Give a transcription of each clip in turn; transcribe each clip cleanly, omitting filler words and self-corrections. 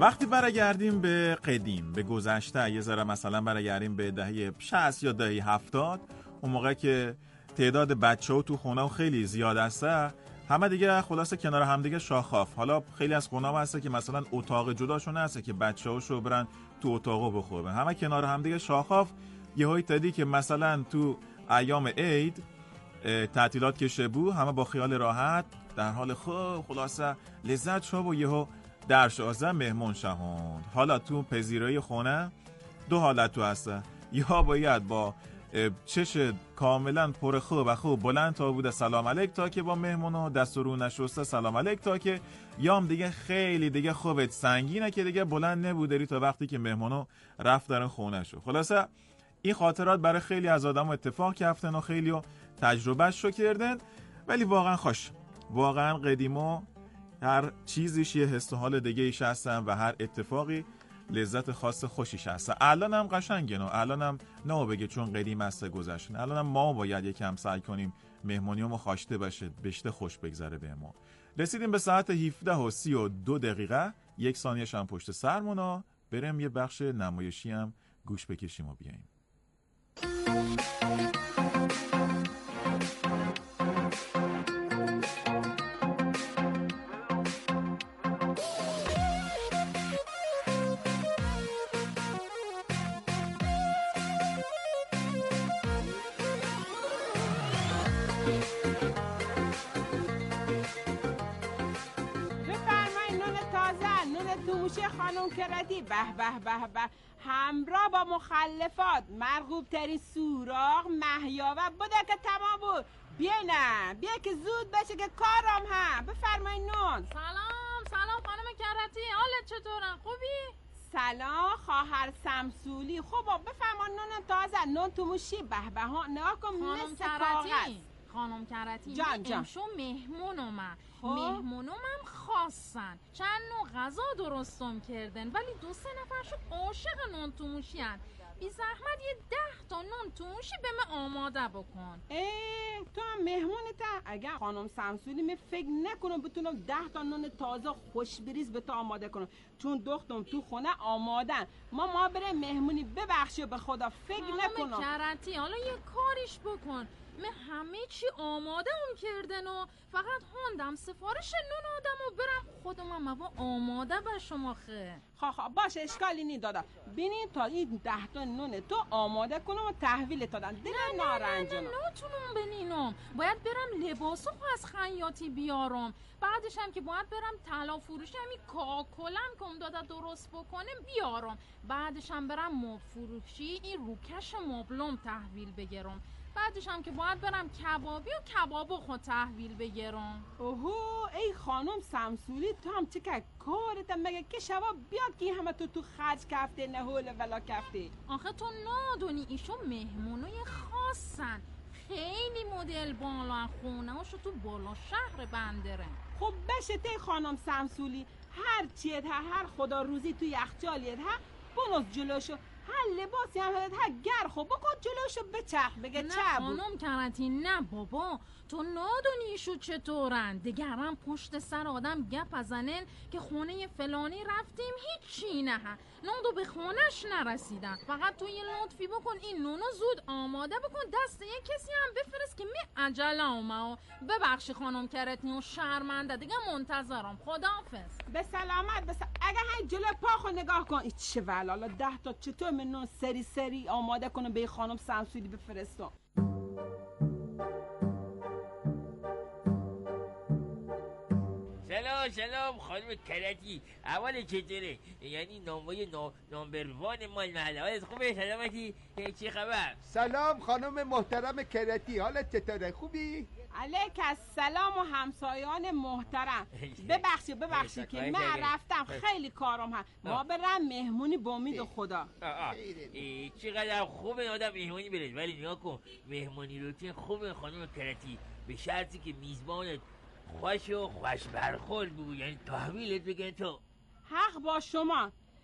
وقتی برگردیم به قدیم، به گذشته، یه ذره مثلا برگردیم به دهه 60 یا دهه 70، اون موقع که تعداد بچه‌ها تو خونه خیلی زیاد هسته، همه دیگه خلاصه کنار هم دیگه شاخاف. حالا خیلی از خونه‌ها هسته که مثلا اتاق جداشون هسته که بچه‌هاشو برن تو اتاقو بخورن، همه کنار هم دیگه شاخاف. یهویی تدی که مثلا تو ایام عید تعطیلات کشه بود، همه با خیال راحت در حال خوب خلاصه لذت شو و یهو در 16 مهمون شهوند. حالا تو پذیرایی خونه دو حالت تو هسته، یا باید با چش کاملا پر خوب و خوب بلند تا بوده سلام علیک تا که با مهمونو دست رو نشسته سلام علیک تا که، یا هم دیگه خیلی دیگه خوبت سنگینه که دیگه بلند نبودری تا وقتی که مهمونو رفت در خونه شو. خلاصه این خاطرات برای خیلی از آدم اتفاق کفتن و خیلی رو تجربهش رو کردن. ولی واقعا خوش، واقعا قدیمو هر چیزیش یه حس و حال دیگه ایش هستن و هر اتفاقی لذت خاص خوشیش هستن. الان هم قشنگه نو، الان هم نه بگه چون قدیم است گذشتن. الان هم ما باید یکم سعی کنیم مهمونیمو خواشته باشه، بهشته خوش بگذره به ما. رسیدیم به ساعت 17:32، 1 ثانیه‌ش هم پشت سرمونا. بریم یه بخش نمایشی هم گوش بکشیم و بیاییم. خانم کرتی به به به به، همراه با مخلفات مرغوب ترین سوراخ مهیاوه بوده که تمام بود. بیا که زود بشه که کارم هم. بفرمایید نون. سلام خانم کرتی، حالت چطوره؟ خوبی؟ سلام خواهر سمسولی. خب بفرمایید نون تازه، نون تو موشی. به به ها نگاه کن مثل کاغذ. خانم کرتی جان امشو مهمونم مهمونم خواستن، چند نوع غذا درستم کردن ولی 2-3 نفرشو عاشق نون تو موشی هن. بی زحمت یه 10 تا نون تو موشی به من آماده بکن. تو هم مهمونته؟ اگر خانم سمسولی می فکر نکنم بتونم 10 تا نون تازه خوش بریز به تو آماده کنم، چون دختم تو خونه آمادن. ما بریم مهمونی. ببخشید به خدا فکر نکنم. کرتی حالا یه کاریش بکن، من همه چی آماده کردن و فقط هوندم سفارش نون آدم و برم خودم مواد آماده به شما خه. باشه اشکالی نی دادا. بینین تا این 10 تا نون تو آماده کنم و تحویل دادن. دلم نارنجونم. نه نتونم بنینم، باید برم لباسو از خیاطی بیارم، بعدش هم که باید برم طلا فروشی همی کاکلم کم داده درست بکنم بیارم، بعدش هم برم مبل فروشی این روکش مبلم تحویل بگیرم، بعدش هم که باید برم کبابی و کبابو خود تحویل بگیرم. اوهو ای خانم سمسولی، تو هم چه که کارت مگه که شباب بیاد که همه تو خرج کفته نه هول ولا کفته. آخه تو نادونی ایشو مهمونای خاصن، خیلی مدل بالا خونه هاشو تو بالا شهر بندره. خب بشه تی خانم سمسولی، هر چیت هر خدا روزی تو یخچالیت بنوز جلوشو، هر لباسی هم هست گر خب بکن جلوشو بچخ بگه چه بود. نه خانم کرتی نه بابا، تو نادونی شو چطورن دگرم پشت سر آدم گپ ازنن که خونه فلانی رفتیم هیچی نه نونو به خونش نرسیدن، فقط تو یه لطفی بکن این نونو زود آماده بکن دست یه کسی هم بفرست که می عجله اومه. ببخشی خانم کرتی و شرمنده دیگه منتظرم. خداحافظ. به سلامت. اگه های جلو پاخو نگاه کن ایچ چه ولالا 10 تا چطور من نون سری آماده کنم به خانم سمسولی بفرستم. سلام خانم کرتی، اول چطوره؟ یعنی ناموی نامبر وان مال محله. حالت خوبه؟ سلامتی؟ چی خبر؟ سلام خانم محترم کرتی، حالت چطوره؟ خوبی؟ علیک السلام و همسایان محترم. ببخشید که من رفتم خیلی کارم هست. ما برم مهمونی با امید خدا. چقدر خوبه آدم مهمونی بره، ولی نگاه کن مهمونی روتین خوبه خانم کرتی، به شرطی که میزبانت خوش برخورد بود، یعنی تحویلت بگن تو. حق با شما.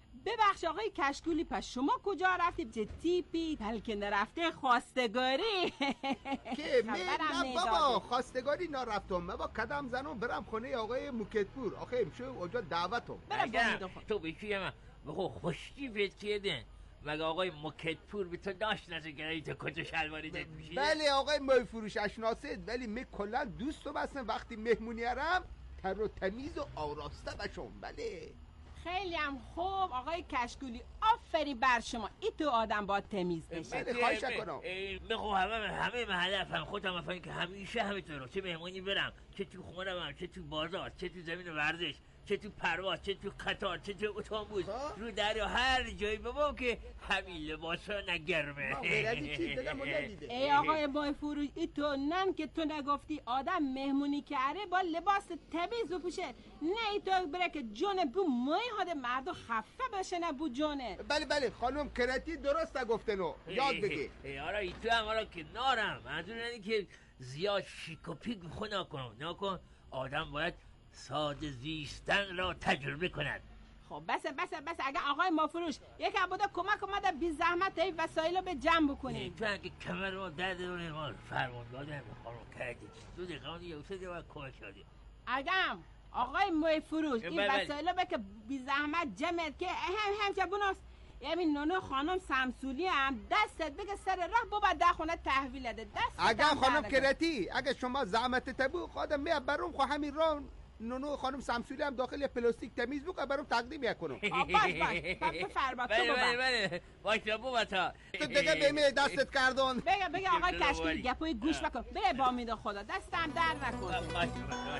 ببخش آقای کشکولی، پس شما کجا رفتید؟ چه تیپی؟ بلکه نرفته خواستگاری. که نه بابا خواستگاری نرفتم. من با قدم زنم برم خونه آقای موکتپور. آخه امشو اونجا دعوتم. تو بکی من بخو خوشتی فیت کردن. مگه آقای موکتپور به تو داشت نزگرایی تو کجا شلواری دید میشیده؟ بله آقای مای فروش اشناسید، ولی می کلن دوستم هستم وقتی مهمونی هرم تر و تمیز و آراسته بشم. بله خیلی هم خوب آقای کشکولی، آفری بر شما. این تو آدم باید تمیز بشه. بله خواهش کنم. بخو همه محله افهم خودم افهم که همیشه همینطور چه مهمونی برم، چه تو خونم، چه تو بازار، چه تو زمین ورزش، چه تو پرواز، چه تو قطار، چه تو اتوبوس، رو دریا، هر جایی بابا که همین لباسا نگرمه. ای آقای بای فروش، ای تو نن که تو نگفتی آدم مهمونی کرده با لباس تمیز بپوشه، نه ای تو بره که جون بو مای هاده مردو خفه بشه نه بو جونه. بله خانم کرتی درست گفته نو یاد بگی. آره ای تو هم حالا که نارم منظور اینه که زیاد شیک و پیک بخو نکن. آدم باید ساده زیستن را تجربه کند. خب بس اگه آقای مافروش یک عبوده کمک اومده بی زحمت ای وسایلو به جمع بکنیم. تو اگه کمر ما درد رو نمار فرمانداده هم خانم کردی 2 دقیقه یا 3 دقیقه کمک کردی. اگم آقای مافروش این وسایلو به که بی زحمت جمعت که همچه بوناست یعنی نونو خانم سمسولی هم دستت بگه سر راه بابا ده خونه تحویل ده دست. اگه خانم کرتی اگه شما زحمت تبو خودم میاد برام خو همین راه نونو خانم سمسولی هم داخل پلاستیک تمیز بکنه برام تقدیم کنم. باش بفرما تو بله باش بابا تا تو دیگه بهم دستت کردون. بگه آقای کشکولی گپای گوش بکن. بره با امید خدا دستم در نکن. باش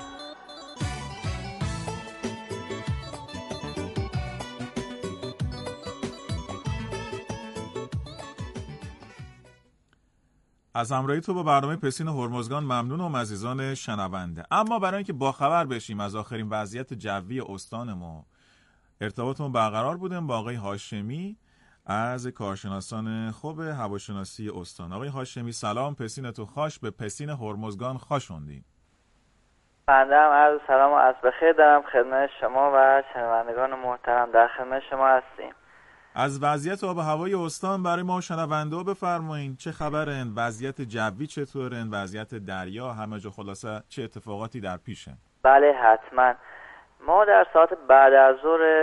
از همراهی تو با برنامه پسین هرمزگان ممنونم عزیزان شنونده. اما برای اینکه باخبر بشیم از آخرین وضعیت جوی استان ما، ارتباطمون برقرار بودیم با آقای هاشمی از کارشناسان خوب هواشناسی استان. آقای هاشمی سلام، پسین تو خوش به پسین هرمزگان خوشوندین. بنده هم عرض سلام و از بخیر دارم خدمت شما و شنوندگان محترم. در خدمت شما هستیم. از وضعیت آب و هوای استان برای ما شنونده بفرمایین. چه خبرن؟ وضعیت جوی چطورن؟ وضعیت دریا همه جا خلاصه چه اتفاقاتی در پیشن؟ بله حتما. ما در ساعت بعد از ظهر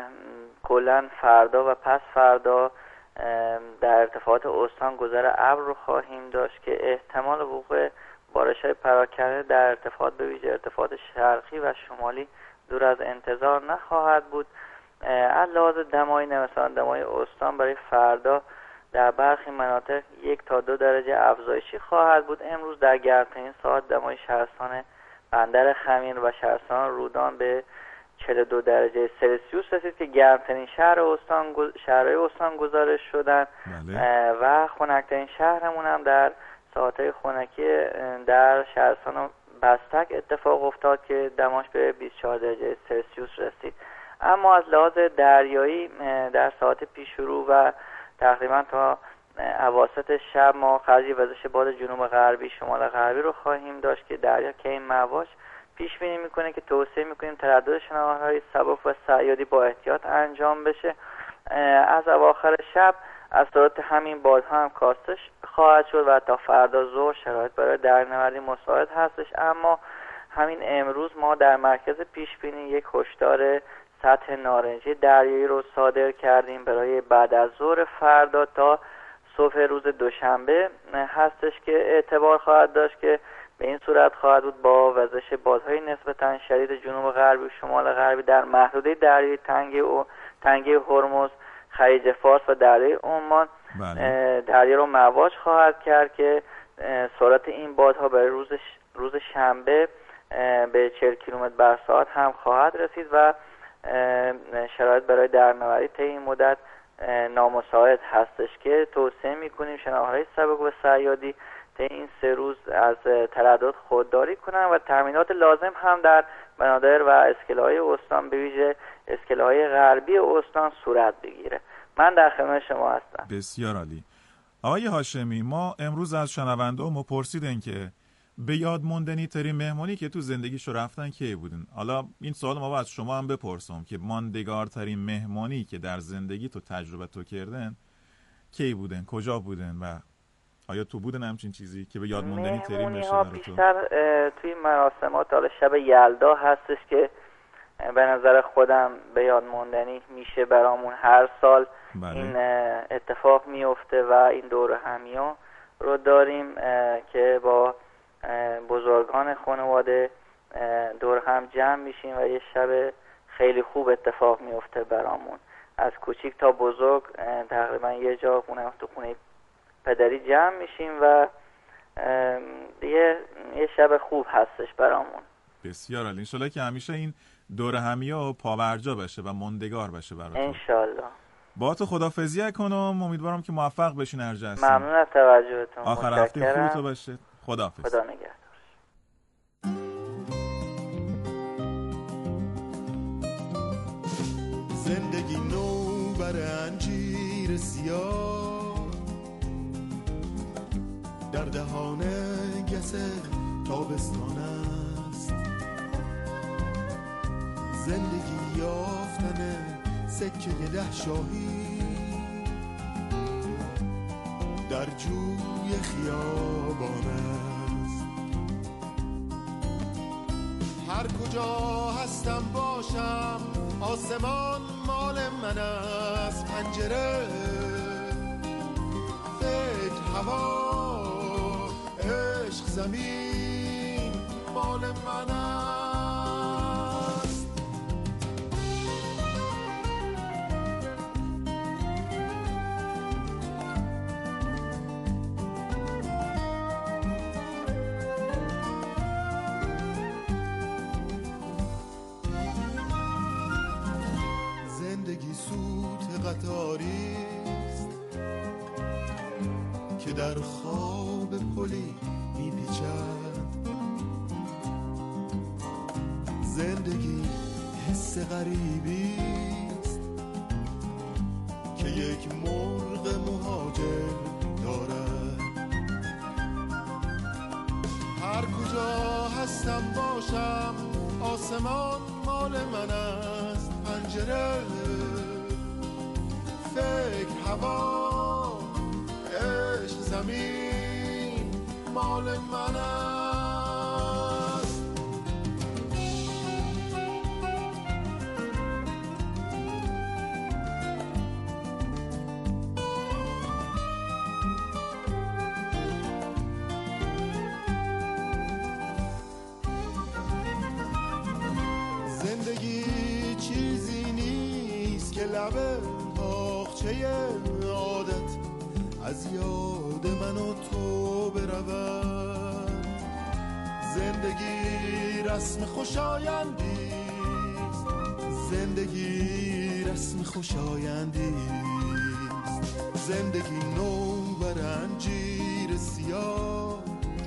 کلا فردا و پس فردا در ارتفاعات استان گذر ابر رو خواهیم داشت که احتمال وقوع بارش‌های پراکنده در ارتفاعات به ویژه ارتفاعات شرقی و شمالی دور از انتظار نخواهد بود. از لحاظ دمایی مثلا دمای استان برای فردا در برخی مناطق 1 تا 2 درجه افزایشی خواهد بود. امروز در گرمترین ساعت دمای شهرستان بندر خمین و شهرستان رودان به 42 درجه سلسیوس رسید که گرمترین شهرهای استان گزارش شدن. و خنکترین شهرمون هم در ساعتهای خنکی در شهرستان بستک اتفاق افتاد که دماش به 24 درجه سلسیوس رسید. اما از لحاظ دریایی در ساعت پیش رو و تقریبا تا اواسط شب ما خرجی وزش باد جنوب غربی شمال غربی رو خواهیم داشت که دریا کمی مواج پیش بینی میکنه که توصیه میکنیم تردد شناورهای سبک و صیادی با احتیاط انجام بشه. از اواخر شب اثرات همین بادها هم کاستش خواهد شد و تا فردا ظهر شرایط برای دریانوردی مساعد هستش. اما همین امروز ما در مرکز پیش بینی یک هشدار سطح نارنجی دریایی رو صادر کردیم برای بعد از ظهر فردا تا صبح روز دوشنبه هستش که اعتبار خواهد داشت که به این صورت خواهد بود با وزش بادهای نسبتاً شدید جنوب غربی و شمال غربی در محدوده دریایی تنگه هرمز، خلیج فارس و دریای عمان دریا رو مواج خواهد کرد که سرعت این بادها برای روز شنبه به 40 کیلومتر بر ساعت هم خواهد رسید و شرایط برای دریانوردی طی این مدت نامساعد هستش که توصیه میکنیم شناورهای سبک و صیادی طی این 3 روز از تردد خودداری کنن و تامینات لازم هم در بنادر و اسکله‌های استان به ویژه اسکله‌های غربی استان صورت بگیره. من در خدمت شما هستم. بسیار عالی. آقای هاشمی، ما امروز از شنونده‌مون پرسیدن که به یاد موندنی ترین مهمونی که تو زندگیشو رفتن کی بودن؟ حالا این سوال ما از شما هم بپرسم که ماندگار ترین مهمونی که در زندگی تو تجربه تو کردن کی بودن، کجا بودن و آیا تو بودن همچین چیزی که به یاد موندنی ترین بشه برای تو؟ بیشتر توی مراسمات حالا شب یلدا هستش که به نظر خودم به یاد موندنی میشه برامون. هر سال این اتفاق میفته و این دور همیو رو داریم که با بزرگان خانواده دور هم جمع میشیم و یه شب خیلی خوب اتفاق میفته برامون. از کوچیک تا بزرگ تقریبا یه جا تو خونه پدری جمع میشیم و یه شب خوب هستش برامون. بسیار عالی. انشالله که همیشه این دور همیو پابرجا بشه و موندگار بشه براتون. انشالله. با تو خدافظی کنم، امیدوارم که موفق بشین هر جا هستین. ممنون از توجهتون. آخر هفته خوبتون باشه. خداحافظ. خدا نگهدار. زندگی نو بر انجیر سیاه در دهان گس تابستان است. زندگی یافتن سکه 10 شاهی در جوی خیابان است. هر کجا هستم باشم آسمان مال من است. پنجره، فکر، هوا، عشق، زمین مال من است. زندگی سوت قطاریست که در خواب پلی میپیچد. زندگی حس غریبیست که یک مرغ مهاجر دارد. هر کجا هستم باشم آسمان مال من است. پنجره، فکر، هوا، عشق، زمین مال من است. زندگی چیزی نیست که لبه تاقچه عادت از یاد من و تو برود. زندگی رسم خوشایندیست. زندگی رسم خوشایندیست. زندگی نو بر انجیر سیاه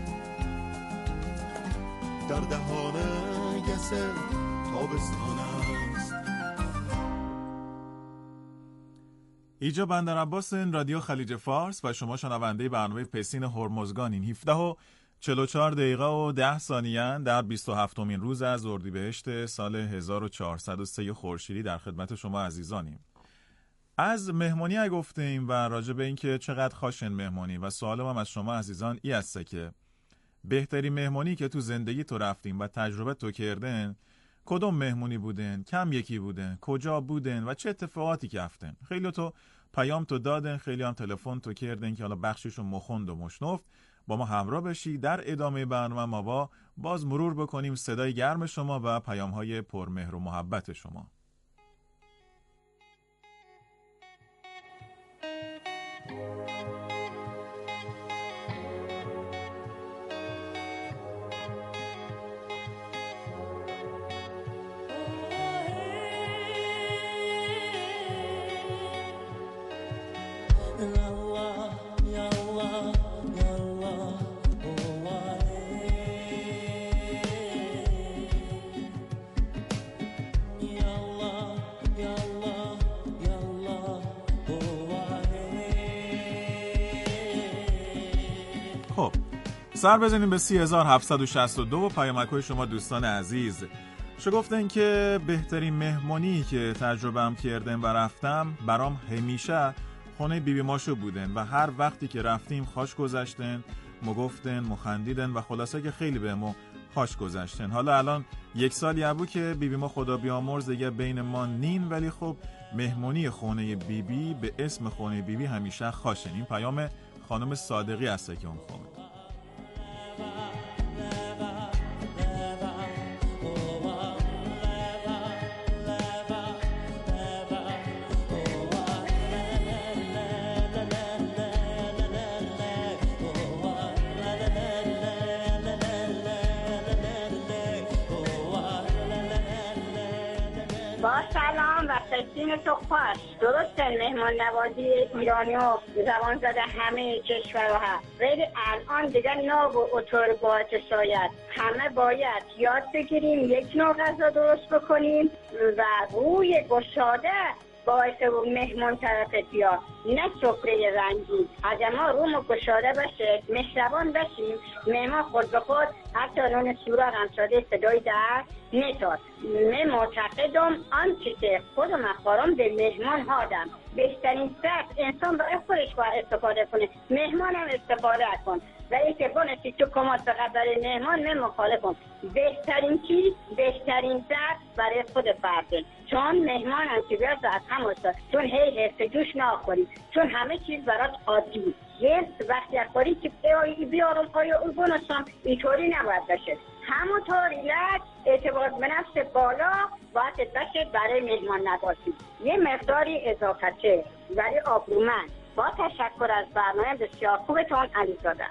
در دهان گس تابستان است. اینجا بندر عباس، رادیو خلیج فارس و شما شنونده برنامه پسین هرمزگانین. 17:44 و 10 ثانیه در 27مین روز از اردیبهشت سال 1403 خورشیدی در خدمت شما عزیزانیم. از مهمونی گفتیم و راجع به این که چقدر خاشن مهمونی و سوالم هم از شما عزیزان ای هسته که بهترین مهمونی که تو زندگی تو رفتیم و تجربه تو کردن کدوم مهمونی بودن، کم یکی بودن، کجا بودن و چه اتفاقاتی که افتن. خیلی تو پیام تو دادن، خیلی هم تلفن تو کردن که حالا بخشیشو مخوند و مشنفت. با ما همراه بشی در ادامه برنامه. ما باز مرور بکنیم صدای گرم شما و پیام‌های پرمهر و محبت شما. سر بزنیم به 3762 و پیامک‌های شما دوستان عزیز. گفتن که بهترین مهمونی که تجربه‌ام کردم و رفتم برام همیشه خونه بیبی ماشو بودن و هر وقتی که رفتیم خوش گذشتن، مگفتن، مخندیدن و خلاصه که خیلی بهمون خوش گذشتن. حالا الان 1 سالی ابو که بیبی ما خدا بیامرز دیگه بین ما نین، ولی خب مهمونی خونه بیبی به اسم خونه بیبی همیشه خوشن. این پیام خانم صادقی هسته که اون خونه. با سلام و سکین تو خوش. درسته مهمان نوازی ایرانی و زبان زده همه کشورها، ولی الان دیگه ناب و اتور باید شاید همه باید یاد بگیریم یک نوع غذا درست بکنیم و روی گشاده باعث مهمان طرف بیاد، نه سفره رنگی. اگر ما روم گشاده باشه، مهربان باشیم، مهمان خود به خود حتی نون سوراخ هم شده صدای در نتاد. من معتقدم آنچه که خودم اخبارم به مهمان هادم بهترین سخت انسان برای خودش باید استفاده کنه، مهمان هم استفاده کن. و اینکه بانستی تو کمات فقط برای مهمان من مخالفم. بهترین چیز، بهترین سخت برای خود فرده، چون مهمان هم که بیاد از هم استاد، چون هی حفظ جوش ناخوری، چون همه چیز برات عادی. یه وقتی اخباری که بیارم آیا اون بانستم، اینطوری نباید باشه. همونطوری لد اعتبار به نفس بالا باید باشه برای مهمان نوازی. یه مقداری اضافه ولی آبرومند. با تشکر از برنامه بسیار خوبتون، علیزاده.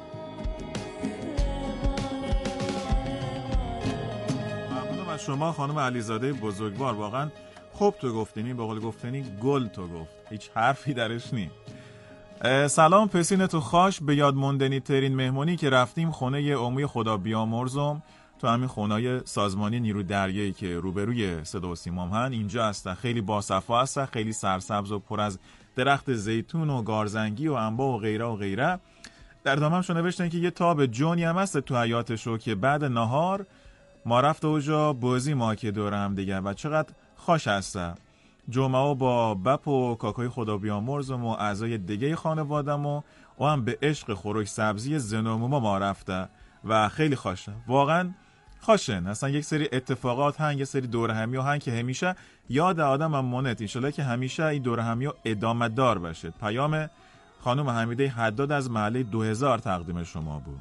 ممنونم از شما خانم علیزاده بزرگوار. واقعا خوب تو گفتنی، به قول گفتنی گل تو گفت، هیچ حرفی درش نی. سلام پسین تو خوش. به یاد موندنی ترین مهمونی که رفتیم خونه عموی خدا بیامرزم، تو همین خونه‌های سازمانی نیرو دریایی که روبروی صدا و سیمام هن اینجا هستن. خیلی باصفا هستن، خیلی سرسبز و پر از درخت زیتون و گارزنگی و انبا و غیره و غیره. در دامنشو نوشتن که یه تاب جونی هم هست تو حیاتشو که بعد نهار ما رفت اوجا بازی ما که دور هم دیگه و چقدر خوش هسته. جمعه با بپ و کاکای خدا بیامرزم و اعضای دیگه خانوادم و هم به عشق خوراک سبزی زنوموما ما رفته و خیلی خوشه. واقعا خوشن. اصلا یک سری اتفاقات هن، یک سری دور همی هن که همیشه یاد آدم هم مونت. انشالله که همیشه این دور همی ادامه دار باشه. پیام خانم حمیده حداد از محله 2000 تقدیم شما بود.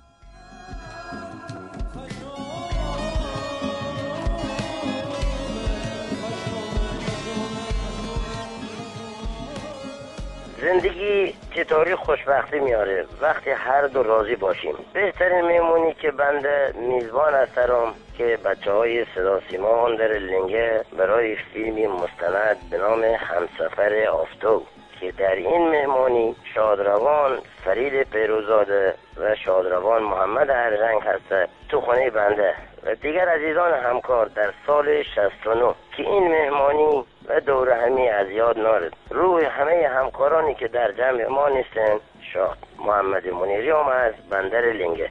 زندگی چطوری خوشبختی میاره وقتی هر دو راضی باشیم. بهترین میمونی که بنده میزبان هستم که بچه‌های صدا سیما در لنگه برای فیلمی مستند به نام همسفر آفتاب که در این مهمانی شادروان فرید پیروزاده و شادروان محمد ارژنگ هسته تو خانه بنده و دیگر عزیزان همکار در سال 69 که این مهمانی و دور همی از یاد نارد. روی همه همکارانی که در جمع ما نیستن، شاد محمد منیری هم از بندر لنگه.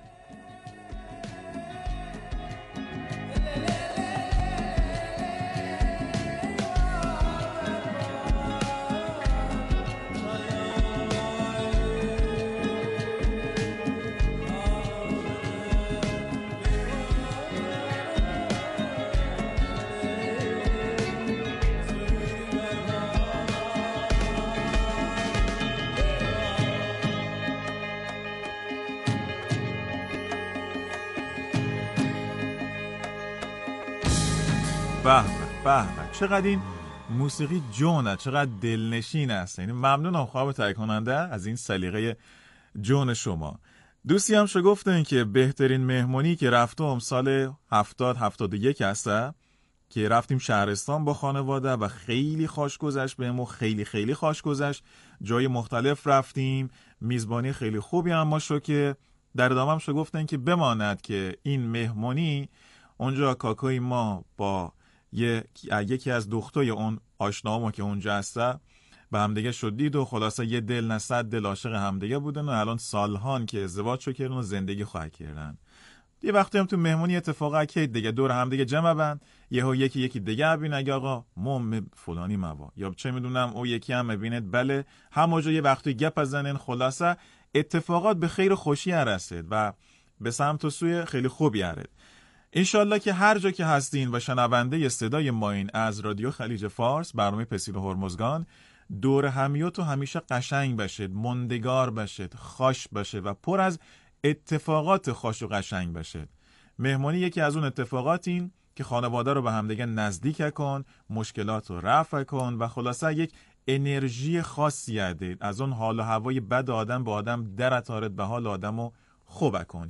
به به چقدر این موسیقی جونه، چقدر دلنشین است. یعنی ممنونم خواب تهیه کننده از این سلیقه جون شما. دوستی هم گفتن که بهترین مهمونی که رفتم سال 70-71 هسته که رفتیم شهرستان با خانواده و خیلی خوش گذشت بهمون، خیلی خیلی خوش گذشت. جای مختلف رفتیم، میزبانی خیلی خوبی هم ما شو که در ادامه هم گفتن که بماند که این مهمونی اونجا کاکای ما با یکی از دختای اون آشنامو که اونجا هسته به همدیگه شدید و خلاصه یه دل نه صد دل عاشق همدیگه بودن و الان سالهان که ازدواج شو کردن و زندگی خواهی کردن. یه وقتی هم تو مهمونی اتفاقا که دیگه دور همدیگه جمع بند، یهو یکی دیگه ببین اگه آقا مم فلانی موا، یا چه میدونم او یکی هم ببینید بله همونجا یه وقتی گپ بزنن، خلاصه اتفاقات به خیر و خوشی رسید و به سمت و سوی خیلی خوبی هرد. انشالله که هر جا که هستین و شنونده صدای ماین از رادیو خلیج فارس، برنامه پسیل هرمزگان، دور همیتون همیشه قشنگ بشید، مندگار بشید، خوش بشه و پر از اتفاقات خوش و قشنگ بشید. مهمانی یکی از اون اتفاقات این که خانواده رو به همدیگه نزدیک کن، مشکلات رو رفع کن و خلاصه یک انرژی خاصی عدید از اون حال و هوای بد آدم به آدم در تارد به حال آدم رو خوب کن.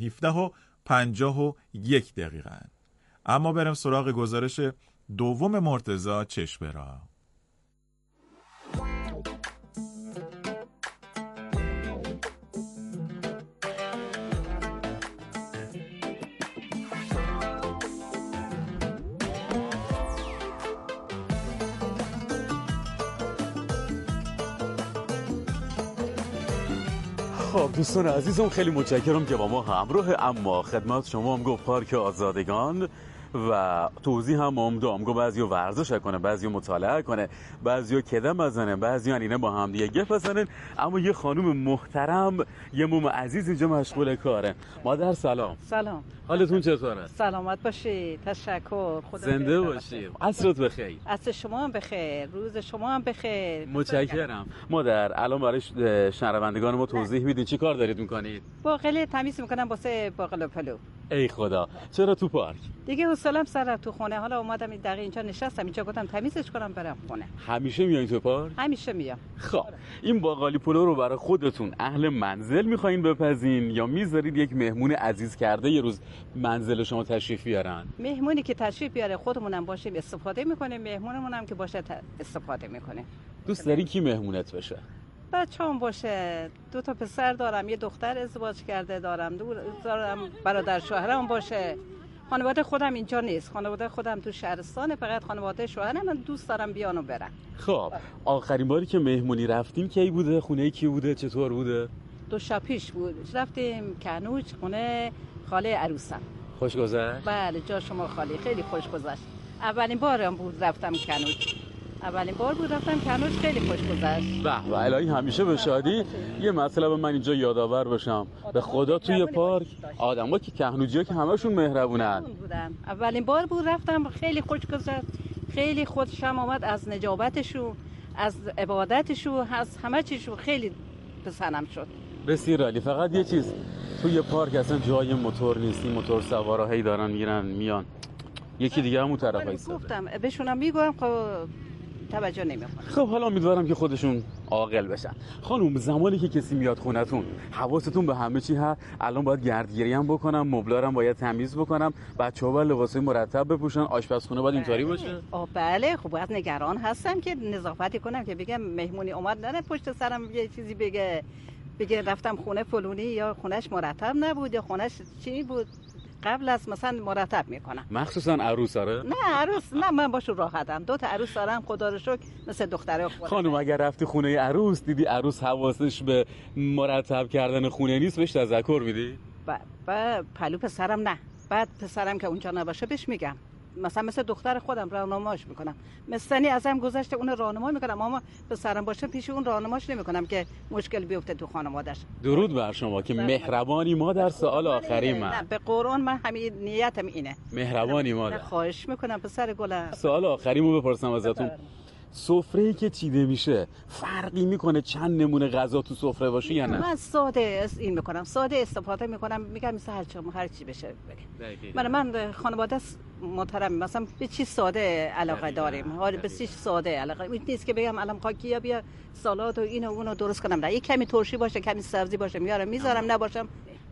17:51 اما بریم سراغ گزارش دوم مرتضی چشمه‌را. خب دوستان عزیزم، خیلی متشکرم که با ما همراه. اما خدمت شما هم گفت پارک آزادگان و توضیح هم گفت بعضی ورزش کنه، بعضی مطالعه کنه، بعضی کدم بزنن، بعضی اینه با هم دیگه گپ بزنن. اما یه خانم محترم، یه موم عزیز اینجا مشغول کاره. مادر سلام. سلام. حالتون چطوره؟ سلامت باشید. تشکر. خدا زنده باشید. عصرت بخیر. عصر شما هم بخیر. روز شما هم بخیر. متشکرم. مادر الان برای شنوندگان ما توضیح میدین چی کار دارید میکنید؟ باقله تمیز میکنم واسه باقلا پلو. ای خدا، چرا تو پارک؟ دیگه حوصله‌ام سر رفت تو خونه. حالا اومدم این دقیقه اینجا نشستم، اینجا گفتم تمیزش کنم برم خونه. همیشه میایین تو پارک؟ همیشه میام. خب این باقالی پلو رو برای خودتون اهل منزل میخواین بپزین یا میذارید یک مهمون عزیز کرده یه روز منزل شما تشریف بیارن؟ مهمونی که تشریف بیاره خودمونم باشیم استفاده میکنیم، مهمونمون هم که باشه استفاده میکنیم. دوست داری کی مهمونت بشه؟ بچه‌ام باشه. 2 تا پسر دارم، یه دختر ازدواج کرده دارم برادر شوهرم باشه. خانواده خودم اینجا نیست، خانواده خودم تو شهرستانه، فقط خانواده شوهرم من دوست دارم بیان و برن. خب آخرین باری که مهمونی رفتیم کی بوده؟ خونه کی بوده؟ چطور بوده؟ 2 شب پیش بود. رفتیم کنوج، خونه خاله عروسم. خوش گذشت؟ بله جا شما خالی، خیلی خوش گذشت. اولین بارم بود رفتم کنوج. خیلی خوش گذشت. به الهی همیشه به شادی. یه مطلب من اینجا یادآور باشم، به خدا توی پارک آدم‌ها که کهنوجی‌ها که همشون مهربونن. اولین بار بود رفتم، خیلی خوش گذشت، خیلی خوشم آمد از نجابتشون، از عبادتشون، از همه چیشون خیلی پسندم شد. بسیار عالی. فقط یه چیز، توی پارک اصلا جای موتور نیست، موتور سوارا هی دارن میرن میان، یکی دیگه همون طرف ایستاده. گفتم بهشونم میگم خب توجه نمیکنه. خب حالا امیدوارم که خودشون عاقل بشن. خانم زمانی که کسی میاد خونتون حواستون به همه چی هست؟ الان باید گردگیری هم بکنم، مبلا هم باید تمیز بکنم، بچه‌ها باید لباسای مرتب بپوشن، آشپزخونه باید اینطوری باشه. بله خب باید نگران هستم که نظافتی کنم که بگم مهمونی اومد نه پشت سرم یه چیزی بگه رفتم خونه فلونی یا خونش مرتب نبود یا خونش چی بود، قبل از مثلا مرتب میکنم. مخصوصا عروس داره؟ نه عروس نه، من باشو راحتم. 2 تا عروس دارم خدا رو شکر، مثل دختره خودم. خانم اگر رفتی خونه عروس دیدی عروس حواسش به مرتب کردن خونه نیست، بهش تذکر میدی؟ پلو پسرم نه، بعد پسرم که اونجا نباشه بهش میگم، مثل دختر خودم راهنماش میکنم، مثلا ازم گذشته اون راهنما میکنم، اما پسرم باشه پیش اون راهنماش نمیکنم که مشکل بیفته تو خانواده‌اش. درود بر شما که مهربانی مادر. سوال آخری من، نه به قرآن من همین نیتم اینه. مهربانی مادر. خواهش میکنم پسر گلم. سوال آخریمو بپرسم ازتون، سفره‌ای که چیده میشه فرقی میکنه چند نمونه غذا تو سفره باشه یا نه؟ من ساده این میکنم، ساده استفاده میکنم، میگم مثل هر چی بشه بگم. من خانواده محترم مثلا به چی ساده علاقه داریم، حالا به چی ساده علاقه نیست که بگم الان خاکی بیا سالاد و اینو اونو درست کنم، نه یک کمی ترشی باشه، کمی سبزی باشه میارم میذارم، نباشم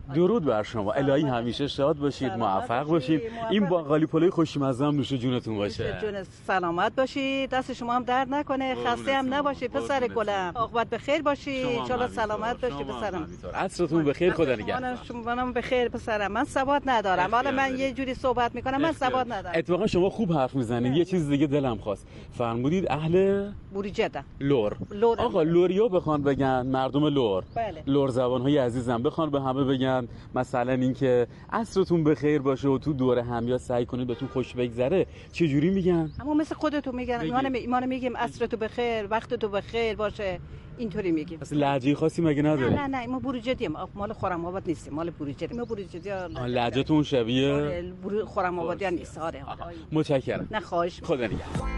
درود بر شما. الهی همیشه شاد باشید، موفق باشید. این باقالی پلوی خوشمزه هم نوش جونتون باشه. جون سلامت باشید، دست شما هم درد نکنه، خسته هم نباشید پسر گلم. عاقبت بخیر باشید، ان شاء الله سلامت باشید پسرم. عصرتون بخیر، خدا نگهدار. شما بخیر پسرم. من ثبات ندارم، حالا من یه جوری صحبت میکنم، من ثبات ندارم. اتفاقا شما خوب حرف میزنید. یه چیز دیگه دلم خواست. فرمودید اهل بوریجه لور. آقا لوریا بخوان بگن، مردم لور. بله. لور زبان‌های عزیزم بخوان به همه بگن مثلا اینکه عصرتون بخیر باشه و تو دور هم یا سعی کنید بهتون خوش بگذره، چه جوری میگن؟ اما مثل خودتون میگن. ایمان میگیم عصرتو بخیر، وقتتو بخیر باشه، اینطوری میگیم. اصلا لهجه خاصی مگه نداره؟ نه ما بوریجدیم، مال خرم آباد نیستیم، مال بوریجدیم. ما بوریجدیا لهجه‌تون شبیه خرم آبادیان نیست. آره. متشکرم. نه خواهش. خدا نگهدار.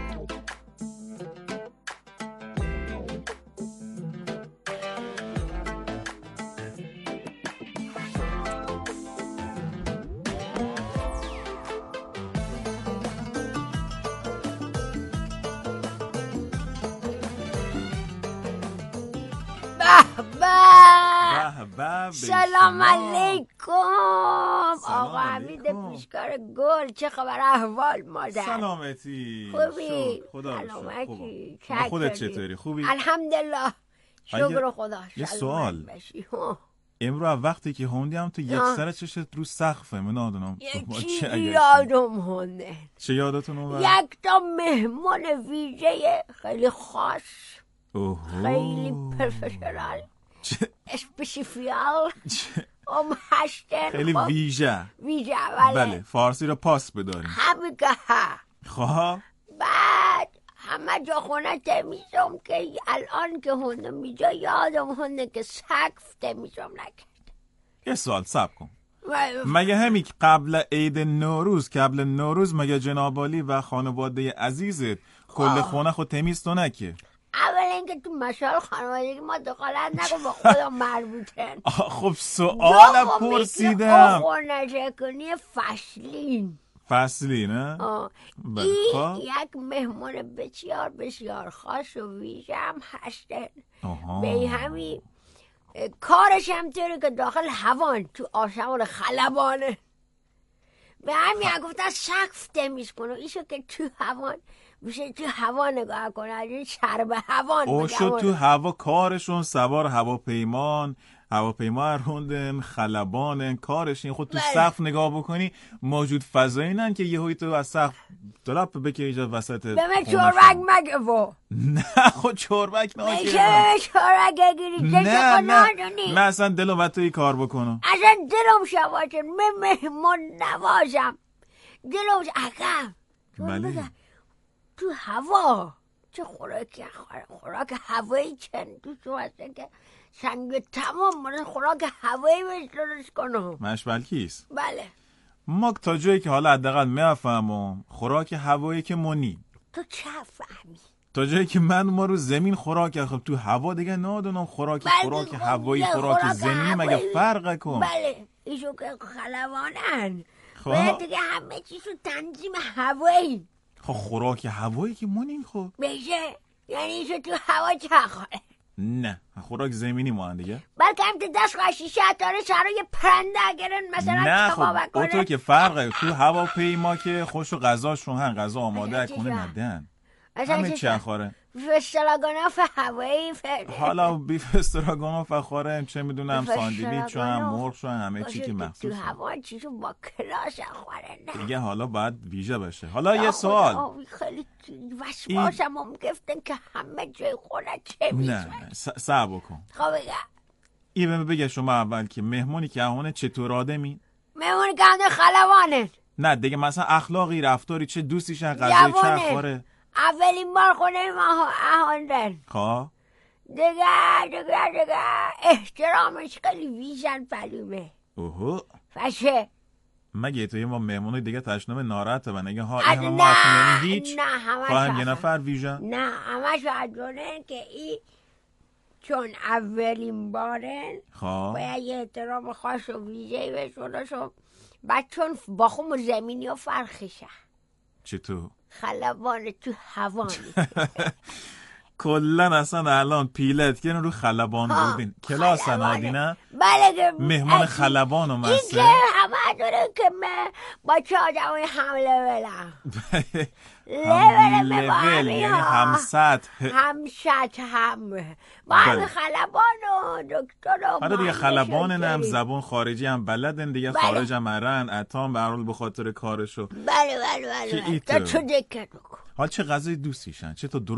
سلام علیکم آقا حمید پیشکار گل، چه خبر احوال مادر؟ سلامتی. خوبی؟ خدا سلامتی. خودت چطوری؟ خوبی؟ الحمدلله، شکر خدا. یه سوال، امروز وقتی که خوندیم تو یک سر چشت رو سقفه، من ندونم چه یادم هنده. چه یادتون اومد؟ یک تا مهمان ویژه خیلی خاص، خیلی پروفشنال، اسپسیفیال، خیلی ویژه. بله. فارسی رو پاس بداریم. همین که ها. خب بعد همه جا خونه تمیزم که الان که هنده میجا یادم هنده که سقف تمیزم نکرد. یه سوال صبر کن، مگه همین قبل عید نوروز، قبل نوروز مگه جنابالی و خانواده عزیزت کل خونه خود تمیز تو نکه؟ اول اینکه تو مسائل خانوادگی ما دخالت نکن، با خودم مربوطن. خب سوال پرسیدم. خونه کنی فصلی نه؟ این یک مهمان بسیار بسیار خاص و ویژه هم هستن. به همین کارش هم طوری که داخل هوان تو آسمان خلبانه. به همین گفتن سقف تمیز کنه، ایشو که تو هوان میشه تو هوا نگاه کنه، از این چرب هوان اوشو تو هوا کارشون سوار هواپیما روندن، خلبانن، کارشون. خود تو سقف نگاه بکنی موجود فضایی نن که یهویی تو از سقف دلپ بکه اینجا وسط. به من چوربک مگه و نه خود چوربک ناشه. میشه چوربک اگیری نه من اصلا دلم و توی کار بکنم، اصلا دلم شواچن، من مهمان نوازم، دلم اگم. بله. تو هوا چه خوراک هوایی چند تو هستن که سنگ تمام من خوراک هوایی بهش درست کنم. مشبل کیست؟ بله. ما تا جایی که حالا حداقل میفهمم خوراک هوایی که منی. تو چه فهمی؟ تا جایی که ما رو زمین خوراک، خب تو هوا دیگه نادونم خوراک هوایی خوراک زمینی مگه فرق کن؟ بله ایشو که خلبانن باید دیگه همه چیشو تنظیم هوایی. خب خوراک هوایی که منیم خب بشه یعنی ایشو تو هوا چه خوره؟ نه خوراک زمینی ما دیگه. بلکه هم تو دست خشیشه داره سرای پرنده اگرن مثلا نه خب اون که فرقه تو هواپیما که خوش و غذاشون هم غذا آماده کنه ندن، همه چی خوره. استراگانوف هوایی حالا بیف استراگانوف خوره، چه میدونم ساندویچ هم مرغ هم همه چی که مخصوص تو هوا چیزو با کلاس خوره. نه دیگه حالا باید ویژه بشه. حالا یه سوال خیلی وسواسم هم گفتن که همه جای خونه چه میشه. نه صبر کن. خب بگه این بگه شما اول که مهمونی که هونه چطور آدمی؟ مهمونی که هونه خلوانه. نه دیگه مثلا اخلاقی رفتاری چه دوستیشن غذای چه خوره؟ اولین بار خونه ما اهاندن. خواه؟ دیگه احترامش خیلی ویژن پلومه. اوهو فشه مگه توی ما مهمونای دیگه تشنم ناراحته و نگه ها این همه ما هیچ؟ نه همش خواهم یه نفر ویژن؟ نه همش عدونه که این چون اولین بارن باید یه احترام خاص و ویژهی بشونه شد. بعد چون با خون زمینی و فرخشه. چطور؟ خلبان تو هوانی کلن اصلا الان پیلت که رو خلبان بودین کلاس نادینه بله که مهمان خلبان اومده. این که همه داره که من با چه آدمای هم لولم لول یعنی هم سطح هم با هم خلبان و دکتر و حالا دیگه خلبان هم زبان خارجی هم بلدن دیگه. خارج هم مرن اتام برحال به خاطر کارشو. بله تا تو دکت بکن. حال چه غذای دوستیشن؟ چه تو